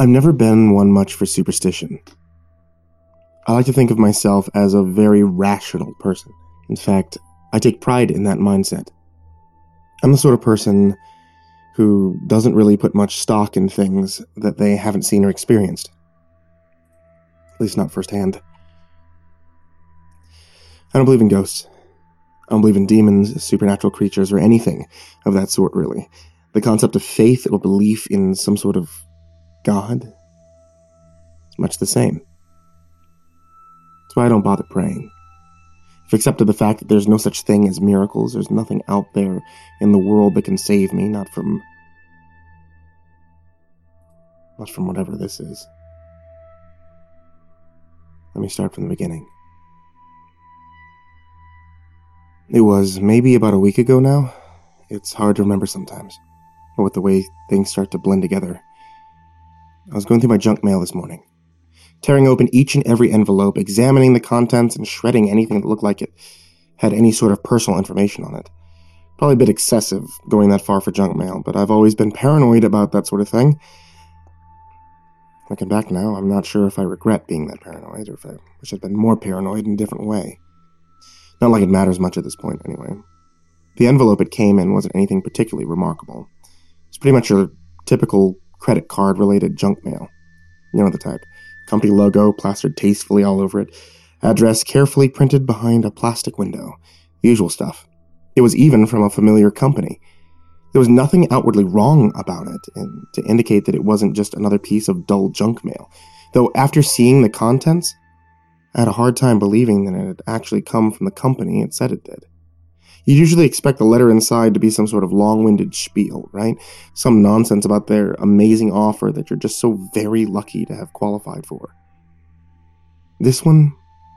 I've never been one much for superstition. I like to think of myself as a very rational person. In fact, I take pride in that mindset. I'm the sort of person who doesn't really put much stock in things that they haven't seen or experienced. At least not firsthand. I don't believe in ghosts. I don't believe in demons, supernatural creatures, or anything of that sort, really. The concept of faith or belief in some sort of God is much the same. That's why I don't bother praying. I've accepted the fact that there's no such thing as miracles. There's nothing out there in the world that can save me, not from whatever this is. Let me start from the beginning. It was maybe about a week ago now. It's hard to remember sometimes, but with the way things start to blend together. I was going through my junk mail this morning, tearing open each and every envelope, examining the contents and shredding anything that looked like it had any sort of personal information on it. Probably a bit excessive going that far for junk mail, but I've always been paranoid about that sort of thing. Looking back now, I'm not sure if I regret being that paranoid, or if I wish I'd been more paranoid in a different way. Not like it matters much at this point, anyway. The envelope it came in wasn't anything particularly remarkable. It's pretty much your typical credit card-related junk mail. You know the type. Company logo plastered tastefully all over it. Address carefully printed behind a plastic window. The usual stuff. It was even from a familiar company. There was nothing outwardly wrong about it, and to indicate that it wasn't just another piece of dull junk mail. Though after seeing the contents, I had a hard time believing that it had actually come from the company it said it did. You'd usually expect the letter inside to be some sort of long-winded spiel, right? Some nonsense about their amazing offer that you're just so very lucky to have qualified for. This one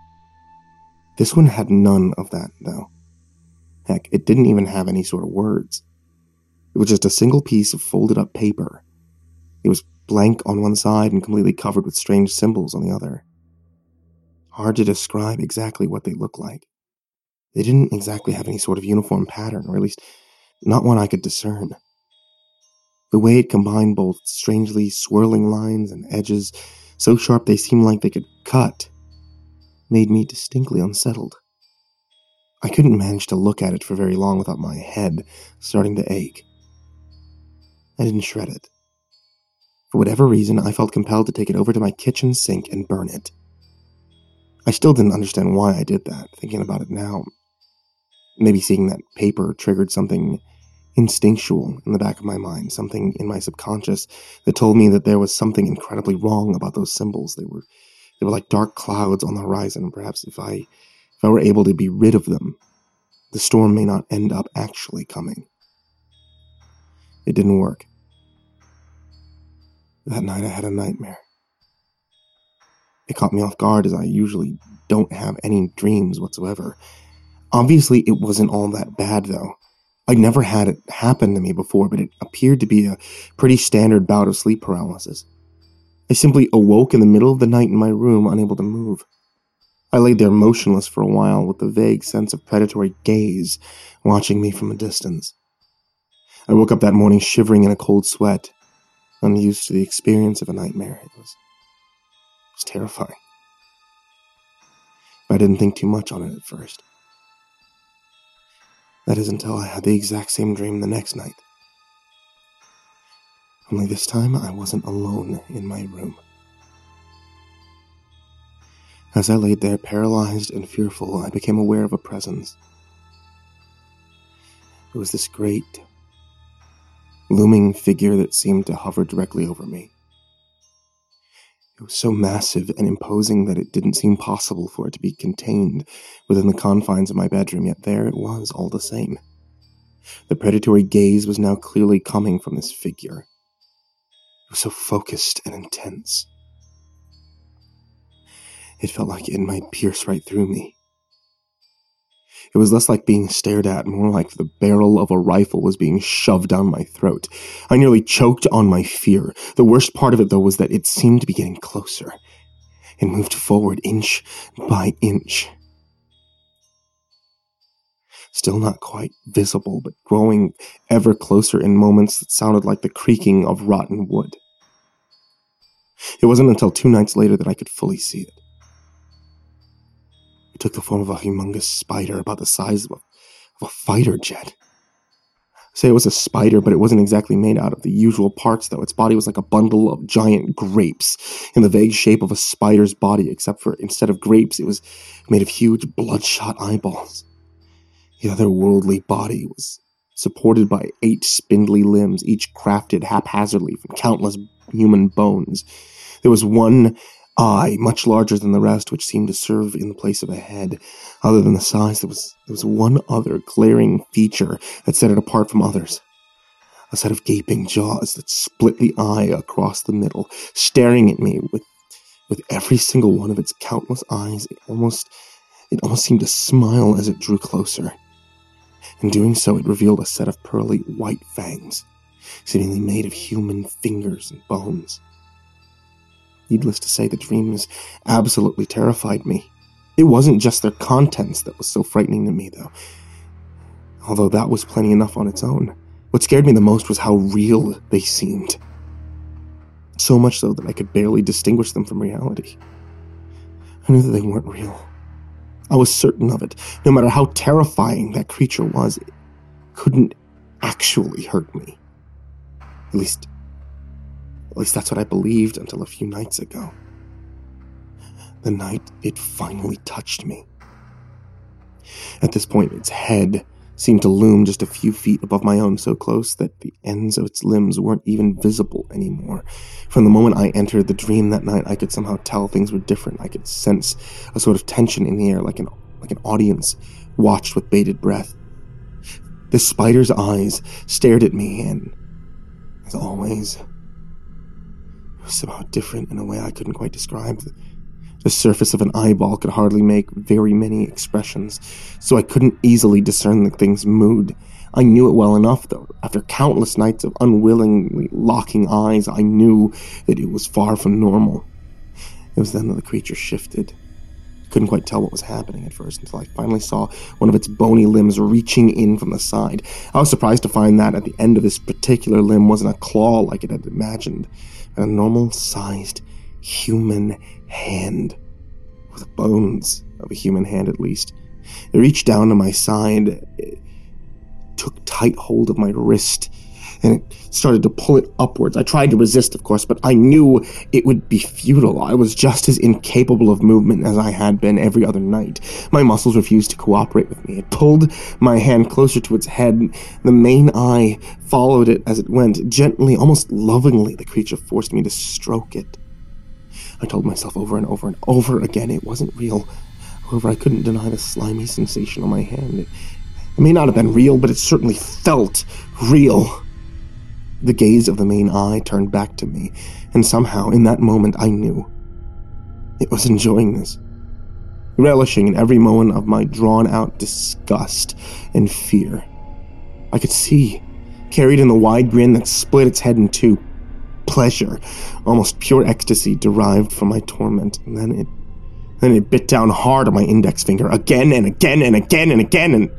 had none of that, though. Heck, it didn't even have any sort of words. It was just a single piece of folded-up paper. It was blank on one side and completely covered with strange symbols on the other. Hard to describe exactly what they looked like. They didn't exactly have any sort of uniform pattern, or at least not one I could discern. The way it combined both strangely swirling lines and edges, so sharp they seemed like they could cut, made me distinctly unsettled. I couldn't manage to look at it for very long without my head starting to ache. I didn't shred it. For whatever reason, I felt compelled to take it over to my kitchen sink and burn it. I still didn't understand why I did that, thinking about it now. Maybe seeing that paper triggered something instinctual in the back of my mind, something in my subconscious that told me that there was something incredibly wrong about those symbols. They were like dark clouds on the horizon. Perhaps if I were able to be rid of them, the storm may not end up actually coming. It didn't work. That night I had a nightmare. It caught me off guard, as I usually don't have any dreams whatsoever. Obviously, it wasn't all that bad, though. I'd never had it happen to me before, but it appeared to be a pretty standard bout of sleep paralysis. I simply awoke in the middle of the night in my room, unable to move. I laid there motionless for a while, with the vague sense of predatory gaze watching me from a distance. I woke up that morning shivering in a cold sweat, unused to the experience of a nightmare. It was terrifying. But I didn't think too much on it at first. That is until I had the exact same dream the next night. Only this time I wasn't alone in my room. As I laid there paralyzed and fearful, I became aware of a presence. It was this great, looming figure that seemed to hover directly over me. It was so massive and imposing that it didn't seem possible for it to be contained within the confines of my bedroom, yet there it was all the same. The predatory gaze was now clearly coming from this figure. It was so focused and intense. It felt like it might pierce right through me. It was less like being stared at, more like the barrel of a rifle was being shoved down my throat. I nearly choked on my fear. The worst part of it, though, was that it seemed to be getting closer. It moved forward inch by inch. Still not quite visible, but growing ever closer in moments that sounded like the creaking of rotten wood. It wasn't until 2 nights later that I could fully see it. It took the form of a humongous spider about the size of a fighter jet. Say it was a spider, but it wasn't exactly made out of the usual parts, though. Its body was like a bundle of giant grapes in the vague shape of a spider's body, except for instead of grapes, it was made of huge bloodshot eyeballs. The otherworldly body was supported by 8 spindly limbs, each crafted haphazardly from countless human bones. There was one eye, much larger than the rest, which seemed to serve in the place of a head. Other than the size, there was one other glaring feature that set it apart from others. A set of gaping jaws that split the eye across the middle, staring at me with every single one of its countless eyes. It almost seemed to smile as it drew closer. In doing so, it revealed a set of pearly white fangs, seemingly made of human fingers and bones. Needless to say, the dreams absolutely terrified me. It wasn't just their contents that was so frightening to me, though. Although that was plenty enough on its own. What scared me the most was how real they seemed. So much so that I could barely distinguish them from reality. I knew that they weren't real. I was certain of it. No matter how terrifying that creature was, it couldn't actually hurt me. At least that's what I believed until a few nights ago. The night it finally touched me. At this point, its head seemed to loom just a few feet above my own, so close that the ends of its limbs weren't even visible anymore. From the moment I entered the dream that night, I could somehow tell things were different. I could sense a sort of tension in the air, like an audience watched with bated breath. The spider's eyes stared at me, and, as always, it was somehow different in a way I couldn't quite describe. The surface of an eyeball could hardly make very many expressions, so I couldn't easily discern the thing's mood. I knew it well enough, though. After countless nights of unwillingly locking eyes, I knew that it was far from normal. It was then that the creature shifted. I couldn't quite tell what was happening at first until I finally saw one of its bony limbs reaching in from the side. I was surprised to find that at the end of this particular limb wasn't a claw like it had imagined, but a normal-sized human hand, with the bones of a human hand at least. It reached down to my side, it took tight hold of my wrist, and it started to pull it upwards. I tried to resist, of course, but I knew it would be futile. I was just as incapable of movement as I had been every other night. My muscles refused to cooperate with me. It pulled my hand closer to its head. The main eye followed it as it went. Gently, almost lovingly, the creature forced me to stroke it. I told myself over and over and over again it wasn't real. However, I couldn't deny the slimy sensation on my hand. It may not have been real, but it certainly felt real. The gaze of the main eye turned back to me, and somehow, in that moment, I knew it was enjoying this, relishing in every moment of my drawn-out disgust and fear. I could see, carried in the wide grin that split its head in two, pleasure, almost pure ecstasy derived from my torment, and then it bit down hard on my index finger, again and again and again and again, and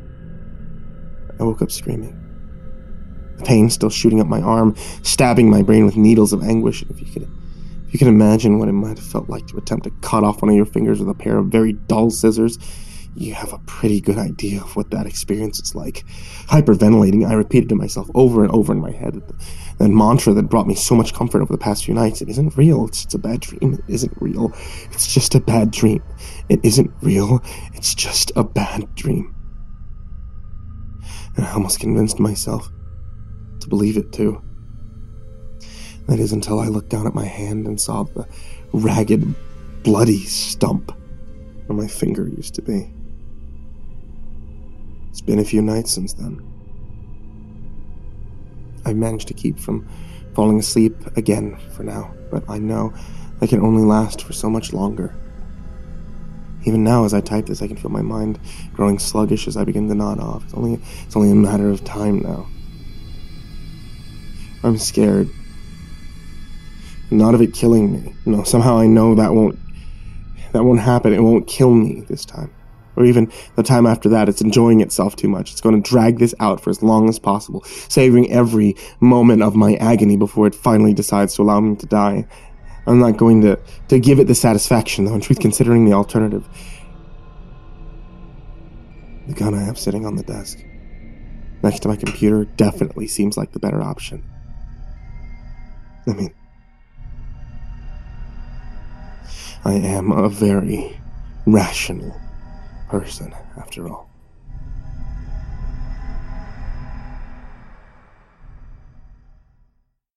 I woke up screaming. The pain still shooting up my arm, stabbing my brain with needles of anguish. If you could imagine what it might have felt like to attempt to cut off one of your fingers with a pair of very dull scissors, you have a pretty good idea of what that experience is like. Hyperventilating, I repeated to myself over and over in my head that mantra that brought me so much comfort over the past few nights. It isn't real. It's just a bad dream. It isn't real. It's just a bad dream. It isn't real. It's just a bad dream. And I almost convinced myself to believe it, too. That is until I looked down at my hand and saw the ragged, bloody stump where my finger used to be. It's been a few nights since then. I've managed to keep from falling asleep again for now, but I know that can only last for so much longer. Even now, as I type this, I can feel my mind growing sluggish as I begin to nod off. It's only a matter of time now. I'm scared. Not of it killing me. No, somehow I know that won't happen. It won't kill me this time. Or even the time after that, it's enjoying itself too much. It's going to drag this out for as long as possible, savoring every moment of my agony before it finally decides to allow me to die. I'm not going to give it the satisfaction, though, in truth, considering the alternative. The gun I have sitting on the desk, next to my computer, definitely seems like the better option. I mean, I am a very rational person, after all.